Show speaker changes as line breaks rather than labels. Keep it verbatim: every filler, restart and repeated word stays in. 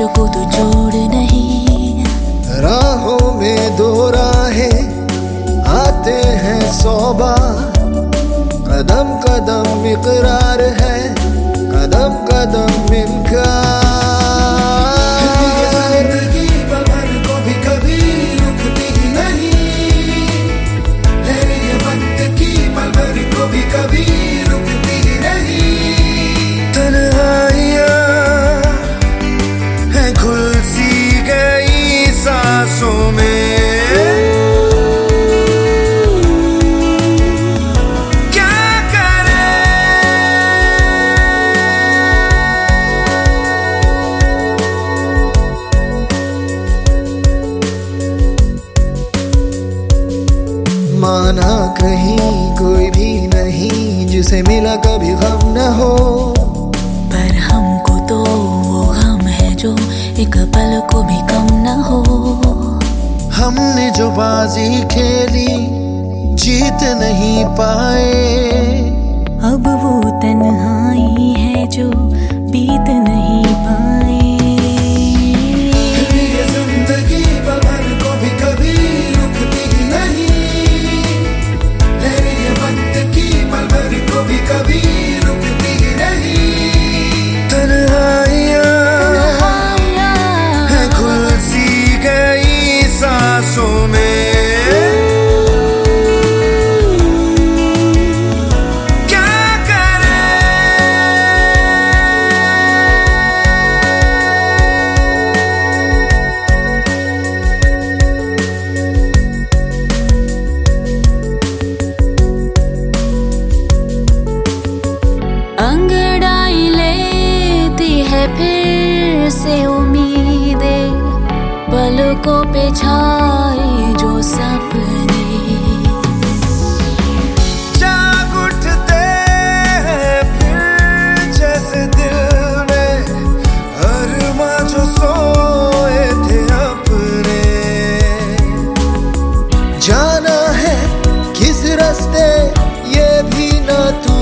तुझको तो जोड़ नहीं।
राहों में दो राहें आते हैं सौ बार, कदम कदम इकरार है, कदम कदम इनकार। जिंदगी पल को भी कभी रुकती नहीं, ये वक्त की पल को भी कभी रुकती नहीं। तन्हाइयाँ हैं घुल सी गई सांसों में, माना कहीं कोई भी नहीं जिसे मिला कभी गम न हो,
पर हमको तो वो गम है जो एक पल को भी कम न हो।
हमने जो बाजी खेली जीत नहीं पाए,
अब वो तन्हाई है जो बीत नहीं पाए।
जिंदगी पल को भी कभी रुकती नहीं, कभी कभी रुकती नहीं। तन्हाइयाँ हैं घुल सी गई सांसों में,
अंगड़ाई लेती है फिर से उम्मीदें, पलकों पे छाए जो सपने
जाग उठते हैं फिर जैसे दिल में, अरमां जो सोए थे अपने। जाना है किस रास्ते ये भी ना तू